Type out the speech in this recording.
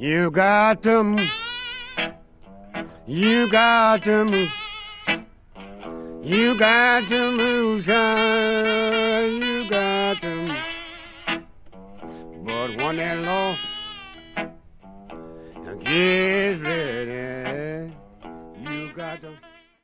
You got to move. You got to move. You got to move, son. You got to move. But one that law gets ready.